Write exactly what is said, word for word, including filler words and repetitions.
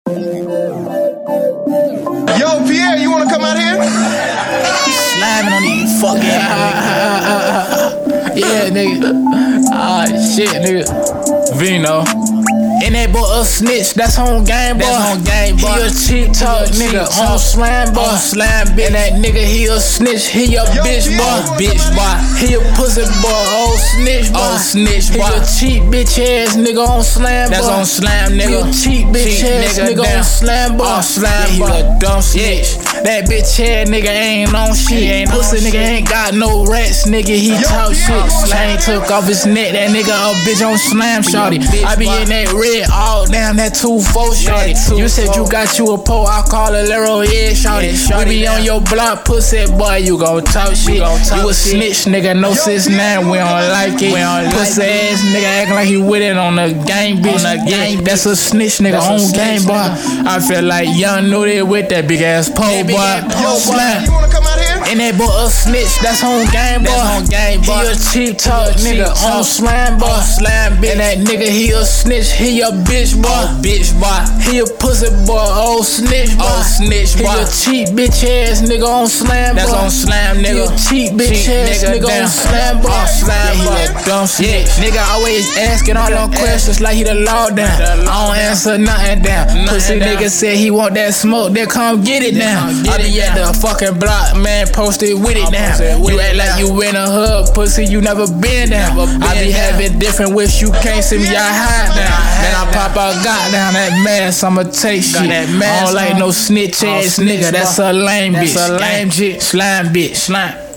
Yo, Pierre, you wanna come out here? Slamming on these fucking yeah, nigga. Ah, shit, nigga. Vino. And that boy a snitch, that's on game, boy. That's on game, boy. He a cheap talk, he nigga, cheap on slam, boy. On slam, bitch. And that nigga, he a snitch, he a Yo, bitch, boy. Bitch, boy. He a pussy, boy, old snitch, boy. Old snitch, boy. He a cheap bitch ass nigga on slam, boy. That's on slam, nigga. He a cheap bitch cheap ass nigga, nigga on slam, boy. On slam, yeah, boy. He a dumb snitch. Yeah. That bitch ass nigga ain't on shit. Ain't pussy nigga shit. Ain't got no rats, nigga. He Yo, talk yeah, shit. Slang took off his neck, that nigga a bitch on slam, shawty. I be in that red. Oh damn, that two four shorty. You said you got you a pole, I call a Lero, yeah, shorty. We be on your block, pussy boy, you gon' talk shit. You a snitch, nigga, no sis nine, we don't like it. Pussy ass nigga acting like he with it on the game, bitch. Yeah, that's a snitch, nigga, on game, boy. I feel like Young Nudie with that big ass pole, boy. Slam. And that boy a snitch, that's on game, boy. That's on game, boy. He a cheap talk, nigga, on slam, boy. Slam, bitch. And that nigga, he a snitch, he a bitch, boy. Oh, bitch, boy. He a pussy, boy. Old snitch, boy. Old snitch, boy. He a cheap bitch ass nigga on slam, boy. That's on slam, nigga. He a cheap bitch cheap ass nigga, nigga on slam, boy. On slam, yeah, boy. He a dumb snitch. Yeah. Nigga always asking all them questions like he the law down. I don't answer nothing down. Pussy nigga said he want that smoke, then come get it down. I be at the fucking block, man, posted with it down. You act like you in a hub, pussy, you never been down. I be having different wish, you can't see me, I hide down. Then I pop out, got down that mask, I'ma take shit. I don't like no snitch ass nigga, that's a lame bitch. That's a lame bitch. Slime bitch, slime.